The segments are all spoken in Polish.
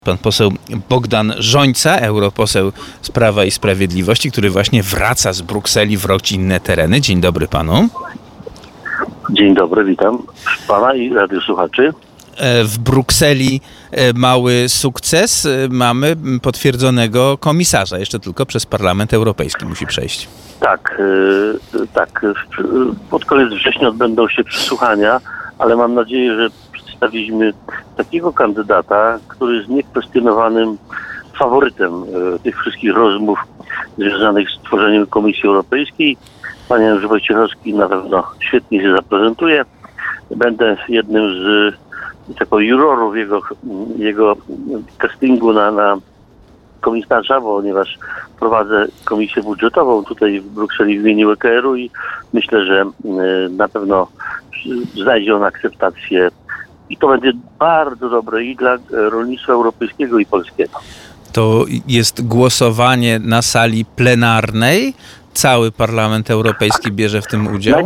Pan poseł Bogdan Rzońca, europoseł z Prawa i Sprawiedliwości, który właśnie wraca z Brukseli w rodzinne tereny. Dzień dobry panu. Dzień dobry, witam pana i radiosłuchaczy. W Brukseli mały sukces. Mamy potwierdzonego komisarza. Jeszcze tylko przez Parlament Europejski musi przejść. Tak. Pod koniec września odbędą się przesłuchania, ale mam nadzieję, że przedstawiliśmy takiego kandydata, który jest niekwestionowanym faworytem tych wszystkich rozmów związanych z tworzeniem Komisji Europejskiej. Pan Janusz Wojciechowski na pewno świetnie się zaprezentuje. Będę jednym z jurorów jego castingu na komisarza, ponieważ prowadzę komisję budżetową tutaj w Brukseli w imieniu EKR-u i myślę, że na pewno znajdzie on akceptację i to będzie bardzo dobre i dla rolnictwa europejskiego i polskiego. To jest głosowanie na sali plenarnej? Cały Parlament Europejski bierze w tym udział?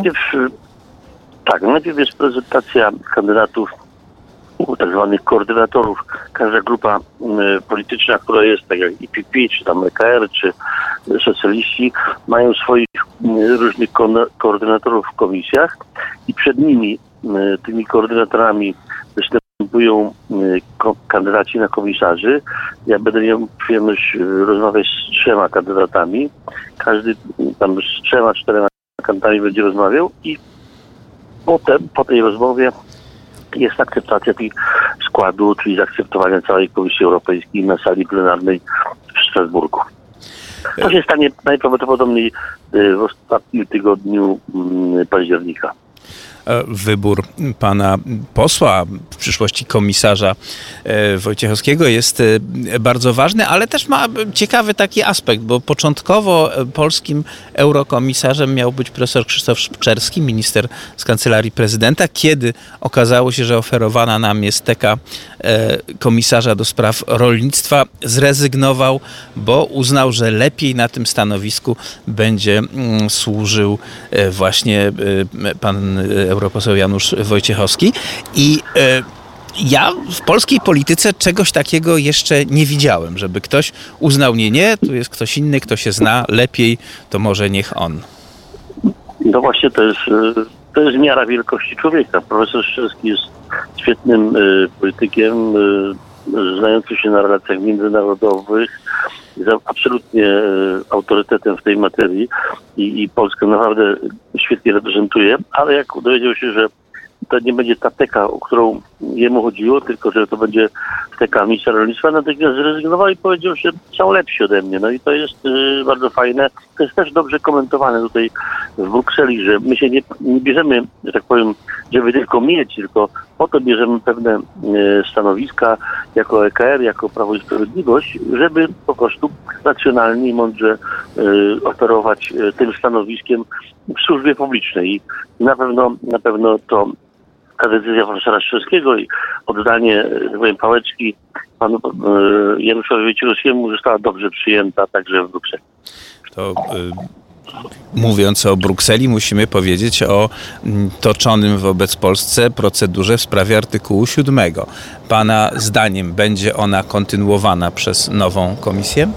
Najpierw jest prezentacja kandydatów, tak zwanych koordynatorów. Każda grupa polityczna, która jest, tak jak EPP, czy tam EKR, czy socjaliści, mają swoich różnych koordynatorów w komisjach i przed nimi, tymi koordynatorami, występują kandydaci na komisarzy. Ja będę miał przyjemność rozmawiać z 3 kandydatami. Każdy tam z 3-4 kandydatami będzie rozmawiał i potem, po tej rozmowie jest akceptacja tych składu, czyli zaakceptowania całej Komisji Europejskiej na sali plenarnej w Strasburgu. To się stanie najprawdopodobniej w ostatnim tygodniu października. Wybór pana posła, w przyszłości komisarza Wojciechowskiego jest bardzo ważny, ale też ma ciekawy taki aspekt, bo początkowo polskim eurokomisarzem miał być profesor Krzysztof Szczerski, minister z Kancelarii Prezydenta. Kiedy okazało się, że oferowana nam jest teka komisarza do spraw rolnictwa, zrezygnował, bo uznał, że lepiej na tym stanowisku będzie służył właśnie pan europoseł Janusz Wojciechowski. I ja w polskiej polityce czegoś takiego jeszcze nie widziałem, żeby ktoś uznał, nie, tu jest ktoś inny, kto się zna lepiej, to może niech on. No właśnie, to jest miara wielkości człowieka. Profesor Szczerski jest świetnym politykiem, znającym się na relacjach międzynarodowych, jest absolutnie autorytetem w tej materii i Polskę naprawdę świetnie reprezentuje, ale jak dowiedział się, że to nie będzie ta teka, o którą jemu chodziło, tylko że to będzie teka ministra rolnictwa, natychmiast zrezygnował i powiedział, że są lepsi ode mnie. No i to jest bardzo fajne. To jest też dobrze komentowane tutaj w Brukseli, że my się nie bierzemy, że tak powiem, żeby tylko mieć, tylko po to bierzemy pewne stanowiska jako EKR, jako Prawo i Sprawiedliwość, żeby po prostu racjonalnie i mądrze operować tym stanowiskiem w służbie publicznej. I na pewno to ta decyzja profesora Szczerskiego i oddanie pałeczki panu Januszowi Wojciechowskiemu została dobrze przyjęta także w Brukseli. To mówiąc o Brukseli, musimy powiedzieć o toczonym wobec Polsce procedurze w sprawie artykułu 7. Pana zdaniem będzie ona kontynuowana przez nową komisję?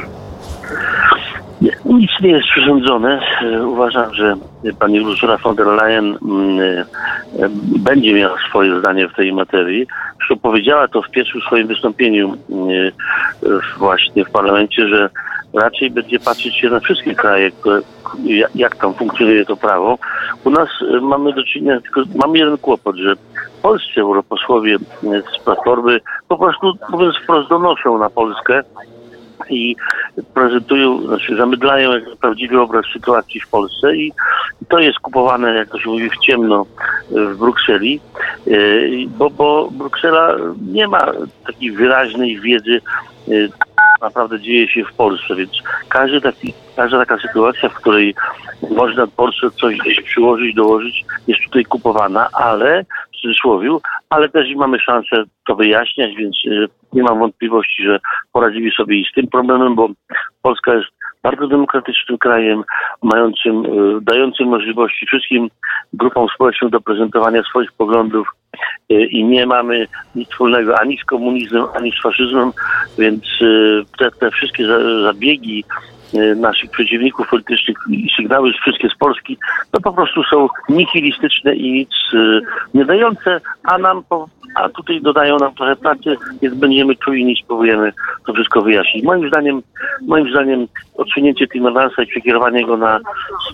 Nic nie jest przyrządzone. Uważam, że pani Ursula von der Leyen będzie miała swoje zdanie w tej materii. Zresztą powiedziała to w pierwszym swoim wystąpieniu właśnie w parlamencie, że raczej będzie patrzeć się na wszystkie kraje, jak tam funkcjonuje to prawo. U nas mamy do czynienia, mamy jeden kłopot, że polscy europosłowie z Platformy po prostu, mówiąc wprost, donoszą na Polskę i prezentują, zamydlają jak prawdziwy obraz sytuacji w Polsce i to jest kupowane, jak to się mówi, w ciemno w Brukseli, bo Bruksela nie ma takiej wyraźnej wiedzy, naprawdę dzieje się w Polsce, więc każda taka sytuacja, w której można Polsce coś gdzieś przyłożyć, dołożyć, jest tutaj kupowana, ale w cudzysłowie, ale też mamy szansę to wyjaśniać, więc nie mam wątpliwości, że poradzimy sobie i z tym problemem, bo Polska jest bardzo demokratycznym krajem, dającym możliwości wszystkim grupom społecznym do prezentowania swoich poglądów i nie mamy nic wspólnego ani z komunizmem, ani z faszyzmem, więc te wszystkie zabiegi naszych przeciwników politycznych i sygnały wszystkie z Polski, to po prostu są nihilistyczne i nic nie dające, a tutaj dodają nam trochę pracy, więc będziemy czujni i spróbujemy to wszystko wyjaśnić. Moim zdaniem odsunięcie Timmermansa i przekierowanie go na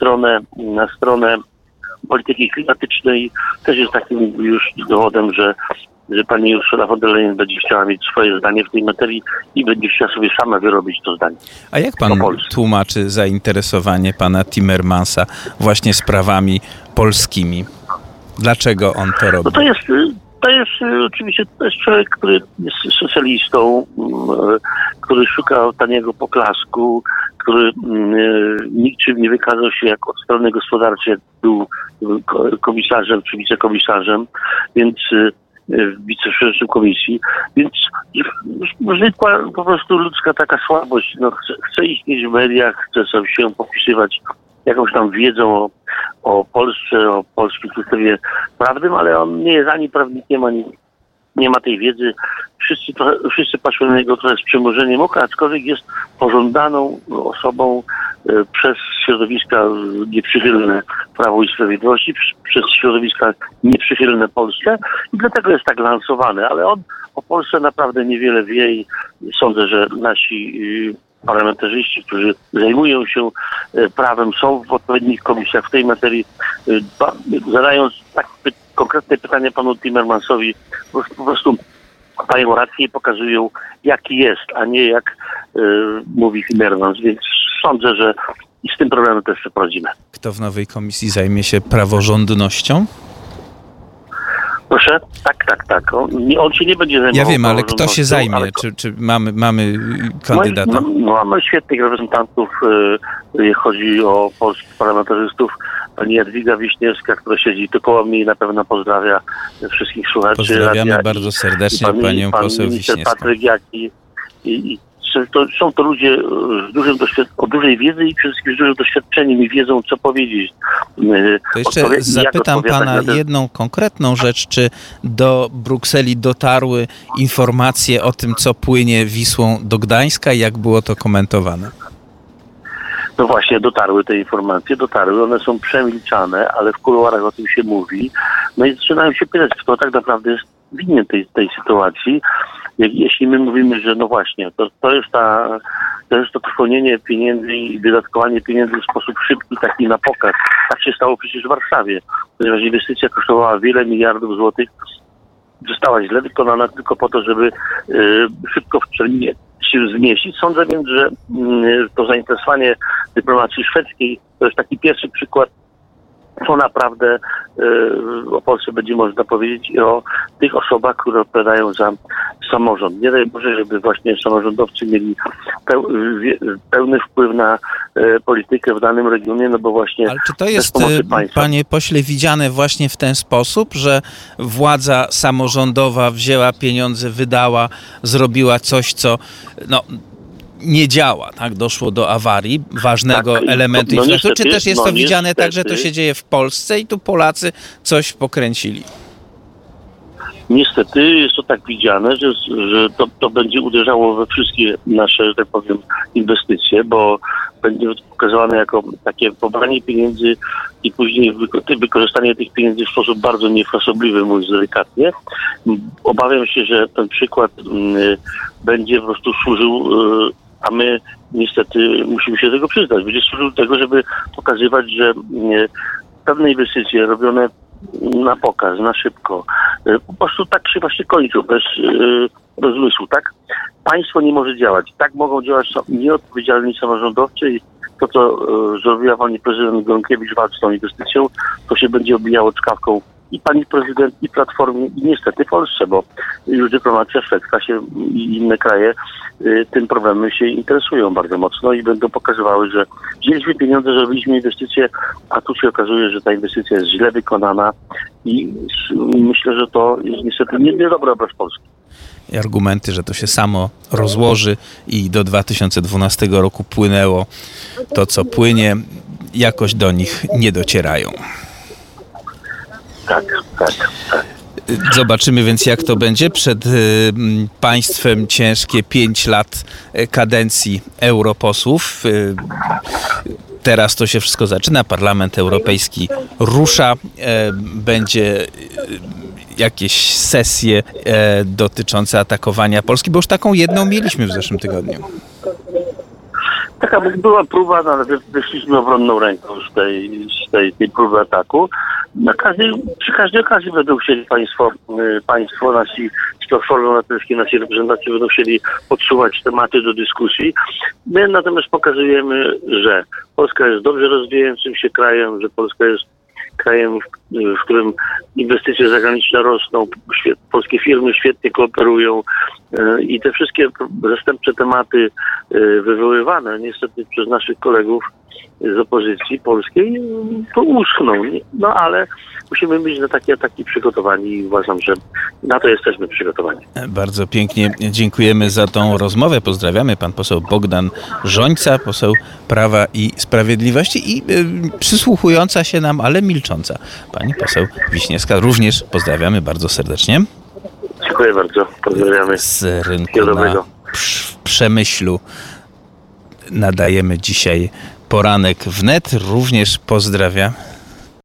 stronę polityki klimatycznej też jest takim już dowodem, że pani Ursula von der Leyen będzie chciała mieć swoje zdanie w tej materii i będzie chciała sobie sama wyrobić to zdanie. A jak pan tłumaczy zainteresowanie pana Timmermansa właśnie sprawami polskimi? Dlaczego on to robi? No to jest oczywiście człowiek, który jest socjalistą, który szuka taniego poklasku, który niczym nie wykazał się jak od strony gospodarczej, jak był komisarzem czy wicekomisarzem, więc wiceprzewodniczącym komisji, więc zwykła po prostu ludzka taka słabość, chce istnieć w mediach, chce sobie się popisywać jakąś tam wiedzą o Polsce, o polskim systemie prawnym, ale on nie jest ani prawnikiem, ani nie ma tej wiedzy. Wszyscy patrzą na niego trochę z przymrużeniem oka, aczkolwiek jest pożądaną osobą przez środowiska nieprzychylne Prawu i Sprawiedliwości, przez środowiska nieprzychylne Polsce i dlatego jest tak lansowany, ale on o Polsce naprawdę niewiele wie i sądzę, że nasi parlamentarzyści, którzy zajmują się prawem, są w odpowiednich komisjach w tej materii, zadając tak konkretne pytania panu Timmermansowi, po prostu dają rację i pokazują, jaki jest, a nie jak mówi Timmermans, więc sądzę, że i z tym problemem też przeprowadzimy. Kto w nowej komisji zajmie się praworządnością? Proszę? Tak. On się nie będzie zajmował. Ja wiem, ale kto się zajmie? Czy mamy kandydata? Mamy świetnych reprezentantów, chodzi o polskich parlamentarzystów. Pani Jadwiga Wiśniewska, która siedzi tu koło mnie i na pewno pozdrawia wszystkich słuchaczy. Pozdrawiamy bardzo serdecznie panią poseł Wiśniewską. Patryk Jaki są to ludzie o dużej wiedzy i przede wszystkim z dużym doświadczeniem i wiedzą, co powiedzieć. To jeszcze zapytam pana jedną konkretną rzecz. Czy do Brukseli dotarły informacje o tym, co płynie Wisłą do Gdańska i jak było to komentowane? No właśnie, dotarły te informacje, one są przemilczane, ale w kuluarach o tym się mówi. No i zaczynają się pytać, kto tak naprawdę jest winien tej sytuacji. Jeśli my mówimy, że no właśnie, to jest to trwonienie pieniędzy i wydatkowanie pieniędzy w sposób szybki, taki na pokaz. Tak się stało przecież w Warszawie, ponieważ inwestycja kosztowała wiele miliardów złotych, została źle wykonana tylko po to, żeby szybko w terminie się zmieścić. Sądzę więc, że to zainteresowanie dyplomacji szwedzkiej to jest taki pierwszy przykład, co naprawdę o Polsce będzie można powiedzieć i o tych osobach, które odpowiadają za samorząd. Nie daj Boże, żeby właśnie samorządowcy mieli pełny wpływ na politykę w danym regionie, no bo właśnie... Ale czy to jest, panie pośle, widziane właśnie w ten sposób, że władza samorządowa wzięła pieniądze, wydała, zrobiła coś, co nie działa, tak? Doszło do awarii ważnego elementu infrastruktury. Czy też jest to widziane tak, że to się dzieje w Polsce i tu Polacy coś pokręcili? Niestety jest to tak widziane, że to będzie uderzało we wszystkie nasze, że tak powiem, inwestycje, bo będzie pokazywane jako takie pobranie pieniędzy i później wykorzystanie tych pieniędzy w sposób bardzo niefrasobliwy, mówiąc delikatnie. Obawiam się, że ten przykład będzie po prostu służył, a my niestety musimy się do tego przyznać, będzie służył do tego, żeby pokazywać, że pewne inwestycje robione na pokaz, na szybko, po prostu tak się właśnie kończą, bez rozmysłu, tak? Państwo nie może działać. Tak mogą działać nieodpowiedzialni samorządowcy i to, co zrobiła pani prezydent Gronkiewicz walcząc z tą inwestycją, to się będzie obijało czkawką i pani prezydent, i Platformie, i niestety Polsce, bo już dyplomacja szwedzka się i inne kraje tym problemem się interesują bardzo mocno i będą pokazywały, że wzięliśmy pieniądze, zrobiliśmy inwestycję, a tu się okazuje, że ta inwestycja jest źle wykonana i myślę, że to jest niestety niedobry obraz Polski. i argumenty, że to się samo rozłoży i do 2012 roku płynęło to, co płynie, jakoś do nich nie docierają. Tak. Zobaczymy więc, jak to będzie. Przed państwem ciężkie 5 lat kadencji europosłów. Teraz to się wszystko zaczyna. Parlament Europejski rusza. Będzie jakieś sesje dotyczące atakowania Polski, bo już taką jedną mieliśmy w zeszłym tygodniu. Taka była próba, no, ale wyszliśmy obronną ręką z tej próby ataku. Przy każdej okazji będą chcieli państwo nasi, z Platformy Obywatelskiej, nasi reprezentanci będą chcieli podsuwać tematy do dyskusji. My natomiast pokazujemy, że Polska jest dobrze rozwijającym się krajem, że Polska jest krajem, w którym inwestycje zagraniczne rosną, polskie firmy świetnie kooperują i te wszystkie zastępcze tematy wywoływane niestety przez naszych kolegów z opozycji polskiej to uschną. No ale musimy być na takie ataki przygotowani i uważam, że na to jesteśmy przygotowani. Bardzo pięknie dziękujemy za tą rozmowę. Pozdrawiamy. Pan poseł Bogdan Rzońca, poseł Prawa i Sprawiedliwości i przysłuchująca się nam, ale milcząca pani poseł Wiśniewska. Również pozdrawiamy bardzo serdecznie. Dziękuję bardzo. Pozdrawiamy. Z rynku w Przemyślu nadajemy dzisiaj poranek wnet. Również pozdrawiam.